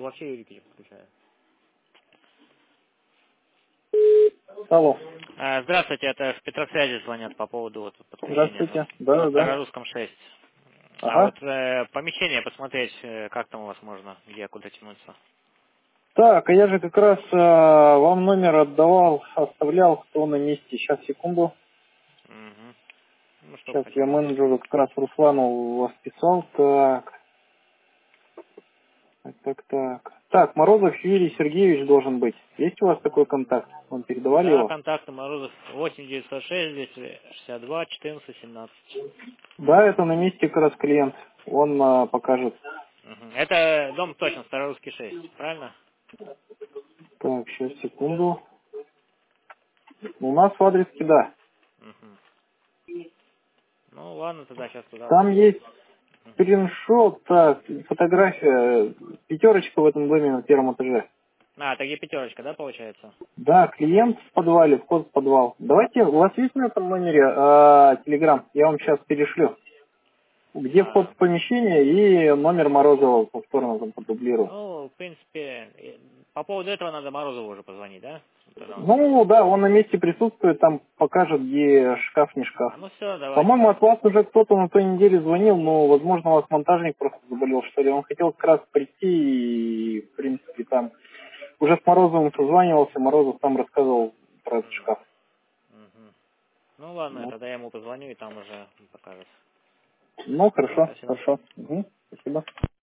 вообще Юрий подключаю. Алло. Здравствуйте, это с Петросвязи звонят по поводу вот подключения Здравствуйте. на Да. Старорусском 6. А Ага. вот помещение посмотреть, как там у вас можно, где, куда тянуться. Так, а я же как раз вам номер оставлял, кто на месте. Сейчас, секунду. Угу. Ну, что вы Сейчас я хотели? менеджеру как раз Руслану вас писал. Так. Так, Морозов Юрий Сергеевич должен быть. Есть у вас такой контакт? Вам передавали Да, его? контакты Морозов 8906 262 14 17. Да, это на месте как раз клиент. Он покажет. Угу. Это дом точно, Старорусский 6, правильно? Так, сейчас, секунду. У нас в адреске, да. Угу. Ну ладно, тогда сейчас туда Там выйдем. есть скриншот, так, фотография, пятерочка в этом доме на первом этаже. А, это где пятерочка, да, получается? Да, клиент в подвале, вход в подвал. Давайте, у вас есть на этом номере Телеграм? Я вам сейчас перешлю. Где вход А, в помещение и номер Морозова повторно там продублирую. ну, в принципе, по поводу этого надо Морозову уже позвонить, да? Тогда он скажет. Ну, да, он на месте присутствует, там покажет, где шкаф, не шкаф. Ну все, давайте По-моему, тогда. от вас уже кто-то на той неделе звонил, но, возможно, у вас монтажник просто заболел, что ли. Он хотел как раз прийти и, в принципе, там уже с Морозовым созванивался, Морозов там рассказывал про этот М, шкаф. мгм. Ну ладно, Вот. тогда я ему позвоню и там уже покажет. Ну, Все, хорошо, спасибо. хорошо. Угу. Спасибо.